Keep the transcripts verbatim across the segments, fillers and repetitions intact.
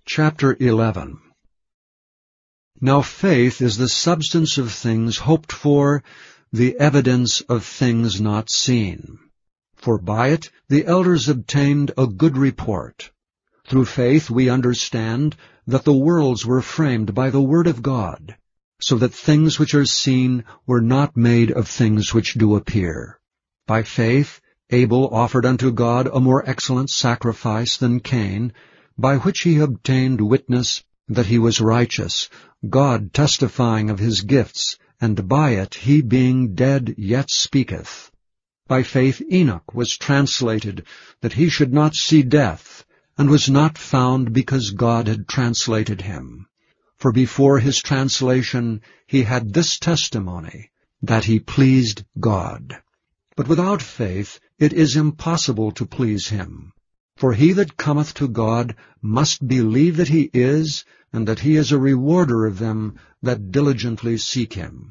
Chapter eleven. Now faith is the substance of things hoped for, the evidence of things not seen. For by it the elders obtained a good report. Through faith we understand that the worlds were framed by the word of God, so that things which are seen were not made of things which do appear. By faith Abel offered unto God a more excellent sacrifice than Cain, by which he obtained witness that he was righteous, God testifying of his gifts, and by it he being dead yet speaketh. By faith Enoch was translated, that he should not see death, and was not found because God had translated him. For before his translation he had this testimony, that he pleased God. But without faith it is impossible to please him. For he that cometh to God must believe that he is, and that he is a rewarder of them that diligently seek him.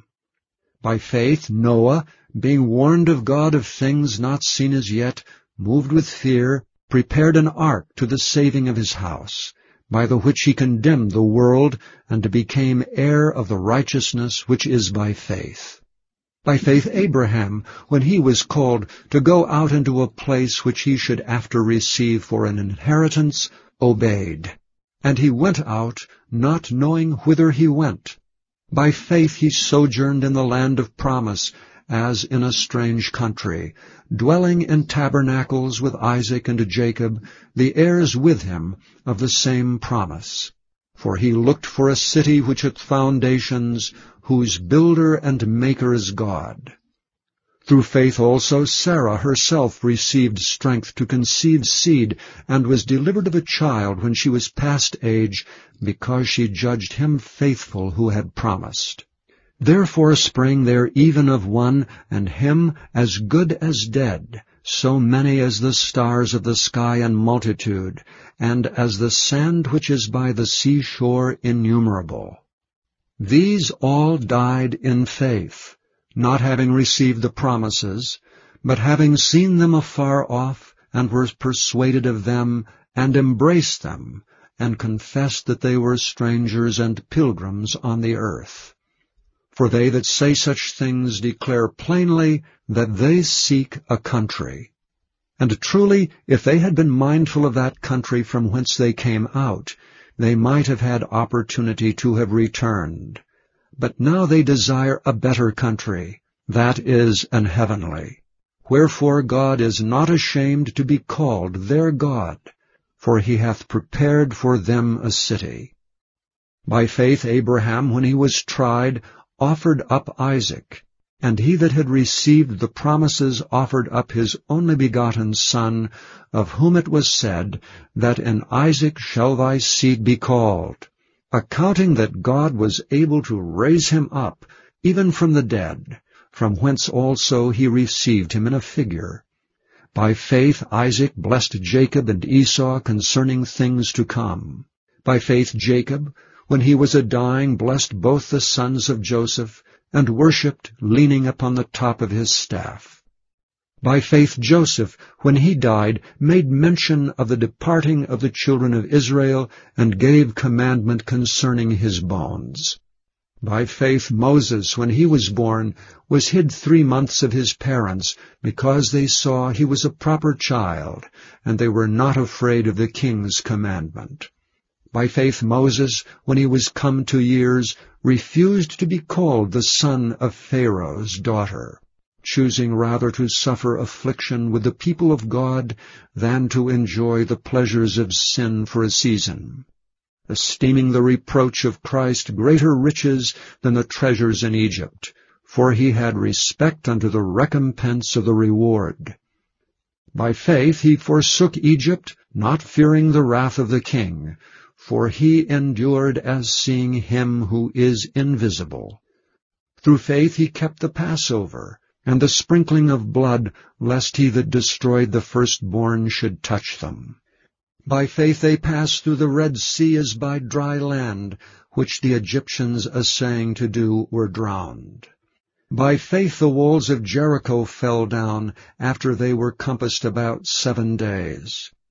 By faith Noah, being warned of God of things not seen as yet, moved with fear, prepared an ark to the saving of his house, by the which he condemned the world, and became heir of the righteousness which is by faith. By faith Abraham, when he was called to go out into a place which he should after receive for an inheritance, obeyed. And he went out, not knowing whither he went. By faith he sojourned in the land of promise, as in a strange country, dwelling in tabernacles with Isaac and Jacob, the heirs with him of the same promise. For he looked for a city which hath foundations, whose builder and maker is God. Through faith also Sarah herself received strength to conceive seed, and was delivered of a child when she was past age, because she judged him faithful who had promised. Therefore sprang there even of one, and him as good as dead, so many as the stars of the sky in multitude, and as the sand which is by the seashore innumerable. These all died in faith, not having received the promises, but having seen them afar off, and were persuaded of them, and embraced them, and confessed that they were strangers and pilgrims on the earth. For they that say such things declare plainly that they seek a country. And truly, if they had been mindful of that country from whence they came out, they might have had opportunity to have returned. But now they desire a better country, that is, an heavenly. Wherefore God is not ashamed to be called their God, for he hath prepared for them a city. By faith Abraham, when he was tried, offered up Isaac, and he that had received the promises offered up his only begotten son, of whom it was said, that in Isaac shall thy seed be called, accounting that God was able to raise him up, even from the dead, from whence also he received him in a figure. By faith Isaac blessed Jacob and Esau concerning things to come. By faith Jacob, when he was a dying, blessed both the sons of Joseph, and worshipped, leaning upon the top of his staff. By faith Joseph, when he died, made mention of the departing of the children of Israel, and gave commandment concerning his bones. By faith Moses, when he was born, was hid three months of his parents, because they saw he was a proper child, and they were not afraid of the king's commandment. By faith Moses, when he was come to years, refused to be called the son of Pharaoh's daughter, choosing rather to suffer affliction with the people of God than to enjoy the pleasures of sin for a season, esteeming the reproach of Christ greater riches than the treasures in Egypt, for he had respect unto the recompense of the reward. By faith he forsook Egypt, not fearing the wrath of the king, for he endured as seeing him who is invisible. Through faith he kept the Passover, and the sprinkling of blood, lest he that destroyed the firstborn should touch them. By faith they passed through the Red Sea as by dry land, which the Egyptians assaying to do were drowned. By faith the walls of Jericho fell down, after they were compassed about seven days.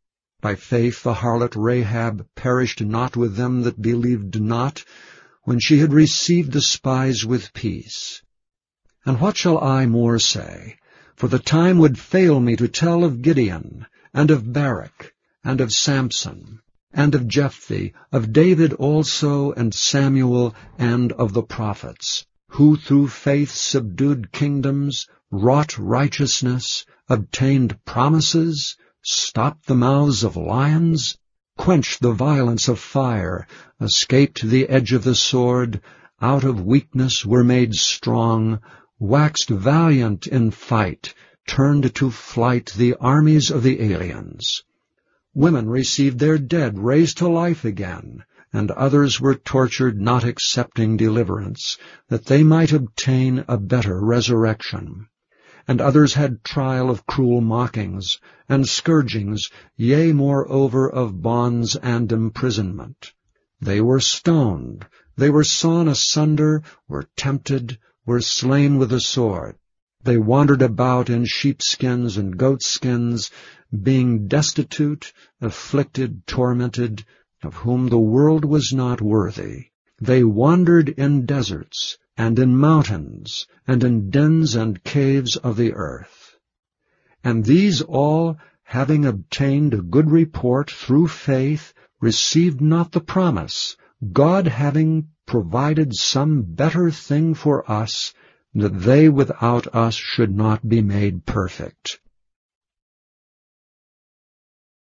By faith the harlot Rahab perished not with them that believed not, when she had received the spies with peace. And what shall I more say? For the time would fail me to tell of Gideon, and of Barak, and of Samson, and of Jephthah, of David also, and Samuel, and of the prophets, who through faith subdued kingdoms, wrought righteousness, obtained promises, stopped the mouths of lions, quenched the violence of fire, escaped the edge of the sword, out of weakness were made strong, waxed valiant in fight, turned to flight the armies of the aliens. Women received their dead raised to life again, and others were tortured not accepting deliverance, that they might obtain a better resurrection. And others had trial of cruel mockings, and scourgings, yea, moreover, of bonds and imprisonment. They were stoned, they were sawn asunder, were tempted, were slain with the sword. They wandered about in sheepskins and goatskins, being destitute, afflicted, tormented, of whom the world was not worthy. They wandered in deserts, and in mountains, and in dens and caves of the earth. And these all, having obtained a good report through faith, received not the promise, God having provided some better thing for us, that they without us should not be made perfect.